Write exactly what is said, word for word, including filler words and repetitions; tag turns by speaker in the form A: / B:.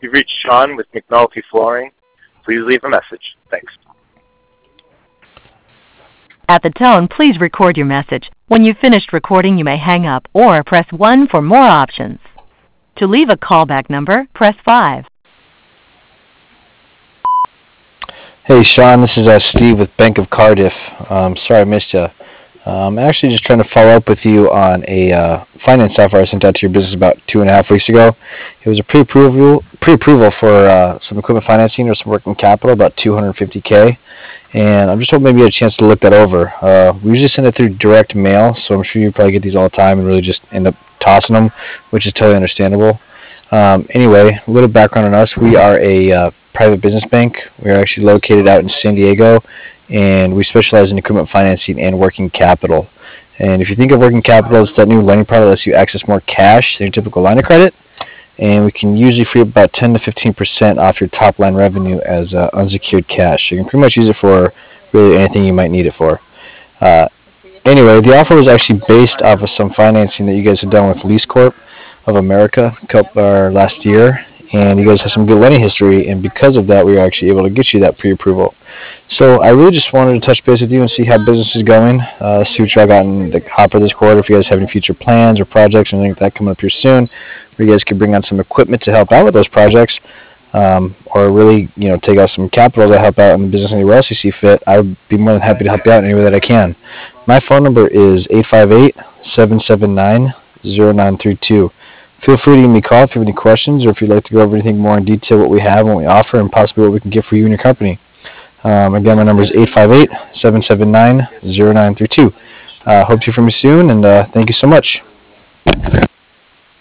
A: You've reached Sean with McNulty Flooring. Please leave a message. Thanks.
B: At the tone, please record your message. When you've finished recording, you may hang up or press one for more options. To leave a callback number, press five.
C: Hey Sean, this is uh, Steve with Bank of Cardiff. Um, sorry I missed you. I'm actually just trying to follow up with you on a uh, finance software I sent out to your business about two and a half weeks ago. It was a pre-approval pre-approval for uh, some equipment financing or some working capital, about two hundred fifty K. And I'm just hoping maybe you had a chance to look that over. Uh, we usually send it through direct mail, so I'm sure you probably get these all the time and really just end up tossing them, which is totally understandable. Um, anyway, a little background on us. We are a uh, private business bank. We are actually located out in San Diego, and we specialize in equipment financing and working capital. And if you think of working capital, it's that new lending product that lets you access more cash than your typical line of credit. And we can usually free up about ten to fifteen percent off your top line revenue as uh, unsecured cash. You can pretty much use it for really anything you might need it for. Uh, anyway, the offer was actually based off of some financing that you guys have done with Lease Corp of America couple, uh, last year. And you guys have some good lending history, and because of that, we were actually able to get you that pre-approval. So I really just wanted to touch base with you and see how business is going, uh, see what y'all got in the hopper this quarter, if you guys have any future plans or projects or anything like that coming up here soon, where you guys could bring on some equipment to help out with those projects, um, or really, you know, take out some capital to help out in the business anywhere else you see fit. I would be more than happy to help you out in any way that I can. My phone number is eight five eight, seven seven nine, zero nine three two. Feel free to give me a call if you have any questions, or if you'd like to go over anything more in detail, what we have, what we offer, and possibly what we can get for you and your company. Um, again, my number is eight five eight, seven seven nine, zero nine three two. Uh, hope to hear from you soon, and uh, thank you so much.